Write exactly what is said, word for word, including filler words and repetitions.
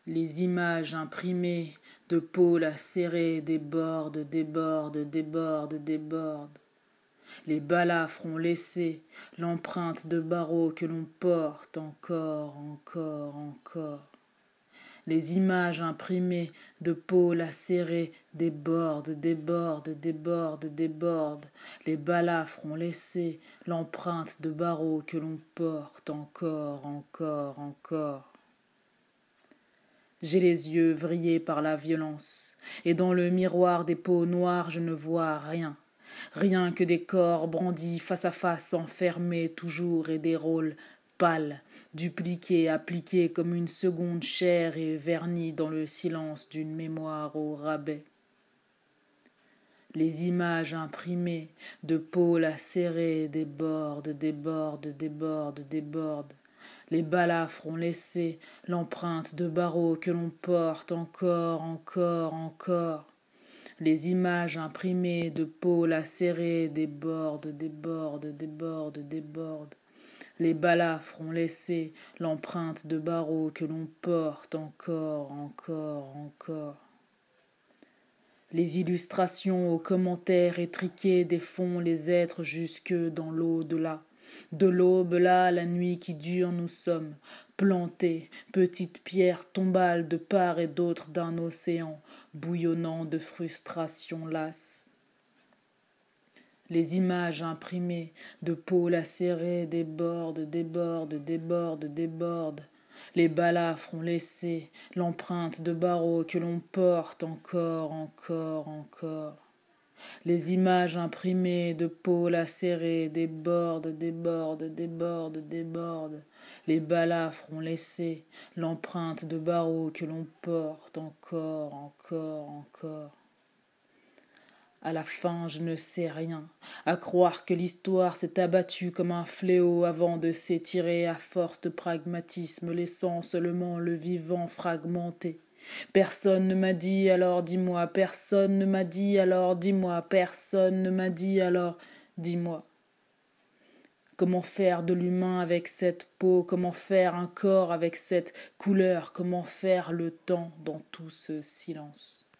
Les images imprimées de peau lacérée débordent, débordent, débordent, débordent. Les balafres ont laissé l'empreinte de barreaux que l'on porte encore, encore, encore. Les images imprimées de peau lacérée débordent, débordent, débordent, débordent. Les balafres ont laissé l'empreinte de barreaux que l'on porte encore, encore, encore. J'ai les yeux vrillés par la violence, et dans le miroir des peaux noires je ne vois rien. Rien que des corps brandis face à face, enfermés toujours, et des rôles pâles, dupliqués, appliqués comme une seconde chair et vernis dans le silence d'une mémoire au rabais. Les images imprimées de peau lacérée débordent, débordent, débordent, débordent. Les balafres ont laissé l'empreinte de barreaux que l'on porte encore, encore, encore. Les images imprimées de peau lacérée débordent, débordent, débordent, débordent. Les balafres ont laissé l'empreinte de barreaux que l'on porte encore, encore, encore. Les illustrations aux commentaires étriqués défont les êtres jusque dans l'au-delà. De l'aube là à la nuit qui dure nous sommes plantés, petites pierres tombales de part et d'autre d'un océan bouillonnant de frustrations lasses. Les images imprimées de peau lacérée débordent, débordent, débordent, débordent. Les balafres ont laissé l'empreinte de barreaux que l'on porte encore, encore, encore. Les images imprimées de peau lacérée débordent, débordent, débordent, débordent. Les balafres ont laissé l'empreinte de barreaux que l'on porte encore, encore, encore. À la fin, je ne sais rien, à croire que l'histoire s'est abattue comme un fléau avant de s'étirer à force de pragmatisme, laissant seulement le vivant fragmenté. Personne ne m'a dit alors dis-moi, personne ne m'a dit alors dis-moi, personne ne m'a dit alors dis-moi. Comment faire de l'humain avec cette peau, comment faire un corps avec cette couleur, comment faire le temps dans tout ce silence.